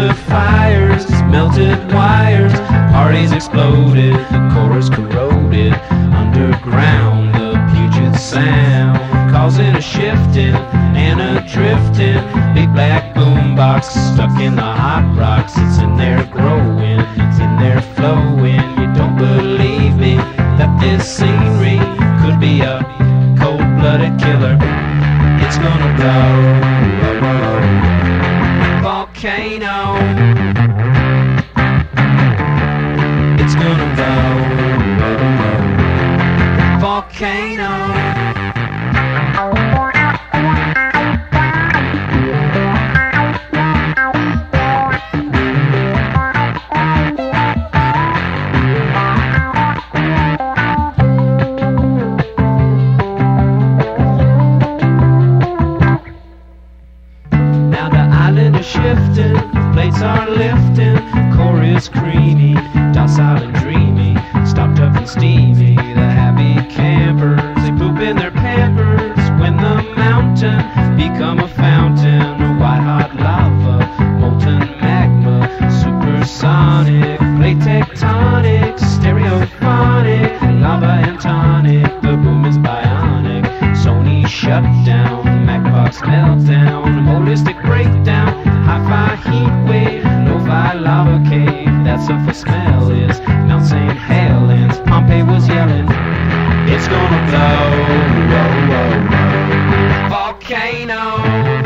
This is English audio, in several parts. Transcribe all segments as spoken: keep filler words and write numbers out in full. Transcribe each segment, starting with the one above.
of fires, melted wires, parties exploded, the chorus corroded, underground the Puget Sound, causing a shifting and a drifting, big black boombox stuck in the hot rocks. It's in there growing, it's in there flowing. You don't believe me that this scenery could be a cold-blooded killer. It's gonna blow, volcano. It's gonna blow, volcano. Shifting, plates are lifting, chorus creamy, docile and dreamy, stocked up and steamy. The happy campers, they poop in their pampers when the mountain become a fountain. White hot lava, molten magma, supersonic, plate tectonic, stereophonic, lava and tonic. The boom is bionic, Sony shut down, Macbox meltdown, holistic breakdown. Hi-fi heat wave, lo-fi lava cave. That sulfur smell is Mount Saint Helens. Pompeii was yelling, it's gonna blow, whoa, whoa, whoa. Volcano.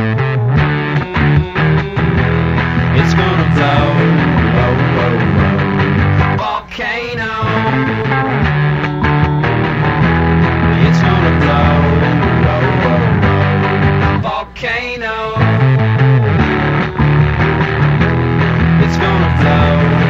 It's gonna blow, whoa, whoa, whoa. Volcano. It's gonna blow, whoa, whoa, whoa. Volcano. It's gonna blow.